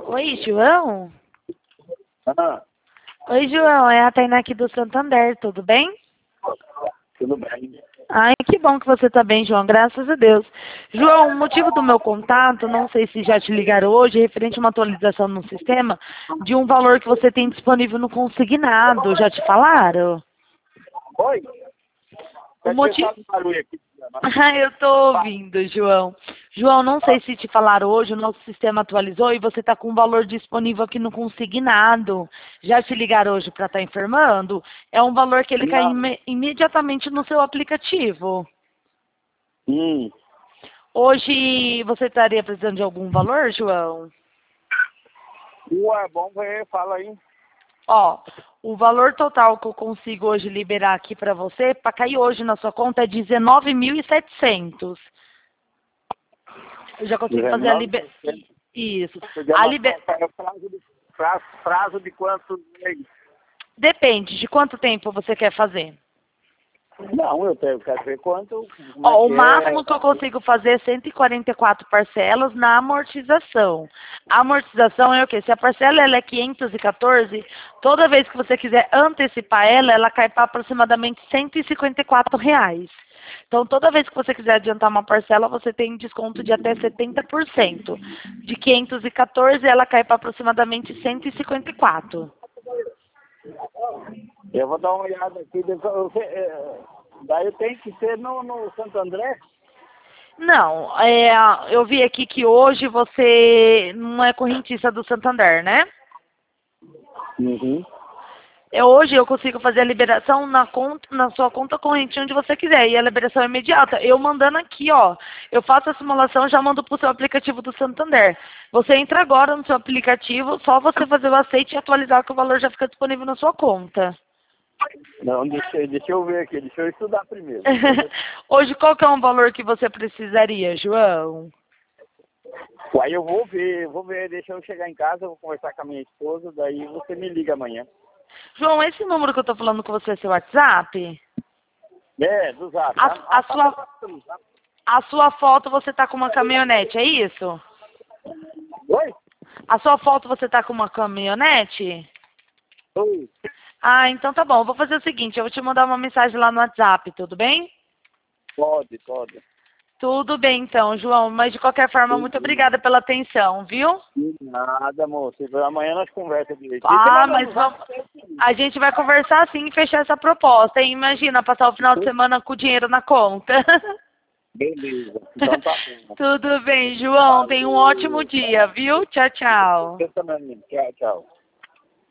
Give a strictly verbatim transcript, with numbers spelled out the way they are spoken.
Oi, João? Ah, Oi, João, é a Tainá aqui do Santander, tudo bem? tudo bem. Ai, que bom que você está bem, João, graças a Deus. João, o motivo do meu contato, não sei se já te ligaram hoje, é referente a uma atualização no sistema de um valor que você tem disponível no consignado, já te falaram? Oi? O Tá motivo... começando um barulho aqui. Ah, eu tô ouvindo, João. João, não sei se te falaram hoje, o nosso sistema atualizou e você está com um valor disponível aqui no consignado. Já te ligaram hoje para estar informando? É um valor que ele cai Não. ime- imediatamente no seu aplicativo. Hum. Hoje você estaria precisando de algum valor, João? Ué, bom ver, fala aí. Ó, o valor total que eu consigo hoje liberar aqui para você, para cair hoje na sua conta, é dezenove mil e setecentos. Eu já consigo fazer a liberação. Isso. A liber... É prazo de, prazo, prazo de quanto mês? Depende de quanto tempo você quer fazer. Não, eu tenho, quero ver quanto. como Ó, é o que máximo é. que eu consigo fazer é cento e quarenta e quatro parcelas na amortização. A amortização é o quê? Se a parcela ela é quinhentos e quatorze, toda vez que você quiser antecipar ela, ela cai para aproximadamente cento e cinquenta e quatro reais. Então, toda vez que você quiser adiantar uma parcela, você tem desconto de até setenta por cento. De quinhentos e quatorze, ela cai para aproximadamente cento e cinquenta e quatro. Eu vou dar uma olhada aqui. depois eu sei, é, daí tem que ser no, no Santo André? Não, é, eu vi aqui que hoje você não é correntista do Santander, né? Uhum. É, hoje eu consigo fazer a liberação na, conta, na sua conta corrente onde você quiser. E a liberação é imediata. Eu mandando aqui, ó. Eu faço a simulação e já mando pro seu aplicativo do Santander. Você entra agora no seu aplicativo, só você fazer o aceite e atualizar que o valor já fica disponível na sua conta. Não, deixa, deixa eu ver aqui, deixa eu estudar primeiro. Hoje qual que é um valor que você precisaria, João? Aí eu vou ver, eu vou ver, deixa eu chegar em casa, eu vou conversar com a minha esposa, daí você me liga amanhã. João, esse número que eu tô falando com você é seu WhatsApp? É, do Zap. A, tá? a sua, a sua foto você tá com uma caminhonete, é isso? Oi? A sua foto você tá com uma caminhonete? Oi. Ah, então tá bom. Eu vou fazer o seguinte, eu vou te mandar uma mensagem lá no WhatsApp, tudo bem? Pode, pode. Tudo bem então, João. Mas de qualquer forma, muito obrigada pela atenção, viu? De nada, moço. Amanhã nós conversamos direito. Ah, mas vamos... a gente vai conversar sim e fechar essa proposta, hein? Imagina, passar o final de semana com o dinheiro na conta. Beleza. Então tá bom. Tudo bem, João. Tenha um ótimo dia, viu? Tchau, tchau. Você também. Tchau, tchau.